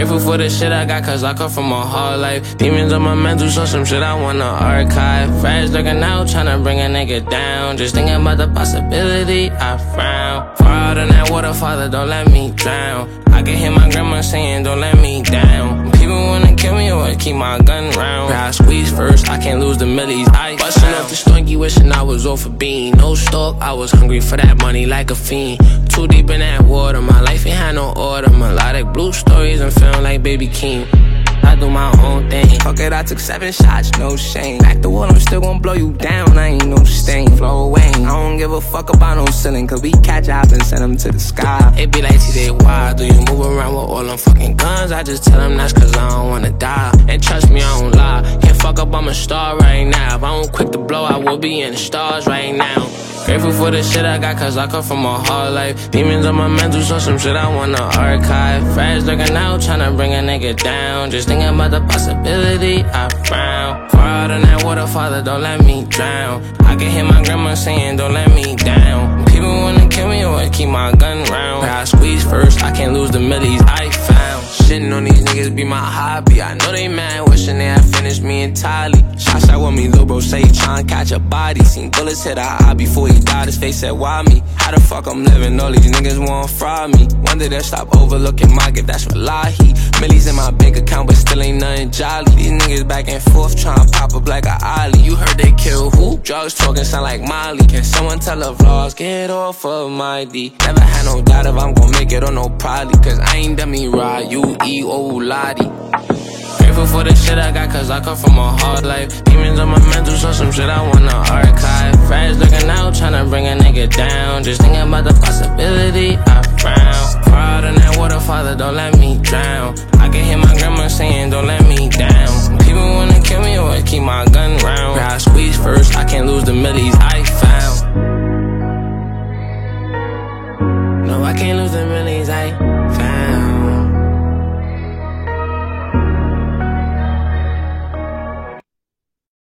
Grateful for the shit I got, cause I come from a hard life. Demons on my mental, so some shit I wanna archive. Friends looking out, tryna bring a nigga down. Just thinking about the possibility, I frown. Far out in that water, Father, don't let me drown. I can hear my grandma saying, don't let me down. People wanna kill me or keep my gun round. I squeeze first, I can't lose the millies. I bustin' off the stunky, wishing I was off a bean. No stalk, I was hungry for that money like a fiend. Too deep in that water, my life ain't had no order. Melodic blue stories, I'm feeling like Baby King. I do my own thing. Fuck it, I took 7 shots, no shame. Back the wall, I'm still gon' blow you down. I ain't no stain, flow away. I don't give a fuck about no ceiling, cause we catch up and send them to the sky. It be like today, why do you move around with all them fucking guns? I just tell them that's cause I don't wanna die. And trust me, I don't lie. Can't fuck up, I'm a star right now. If I don't quit the blow, I will be in the stars right now. Grateful for the shit I got, cause I come from a hard life. Demons on my mental, so some shit I wanna archive. Friends looking out, tryna bring a nigga down. Just thinking about the possibility, I frown. Far out in that water, Father, don't let me drown. I can hear my grandma saying, don't let me down. People wanna kill me or keep my gun round. I squeeze first, I can't lose the millies I found. Shitting on these niggas be my hobby. I know they mad, wishing they had finished me entirely. Shots out with me, lil' bro say he tryna catch a body. Seen bullets hit our eye before he died, his face said, why me? How the fuck I'm living? All these niggas wanna fry me. One day they'll stop overlooking my gift, that's Wallahi. Millies in my bank account, but still ain't nothing jolly. These niggas back and forth tryna pop up like a ollie. You heard they kill who? Drugs talking sound like Molly. Can someone tell the vlogs, get off of my D? Never had no doubt if I'm gon' make it or no probably. Cause I ain't done me right, you old lottie. Grateful for the shit I got, cause I come from a hard life. Demons on my mental, so some shit I wanna archive. Friends looking out, tryna bring a nigga down. Just thinking about the possibility, I frown. Far out in that water, Father, don't let me drown. I can hear my grandma saying, don't let me down. People wanna kill me or keep my gun round. I squeeze first, I can't lose the millies I found. No, I can't lose the millies I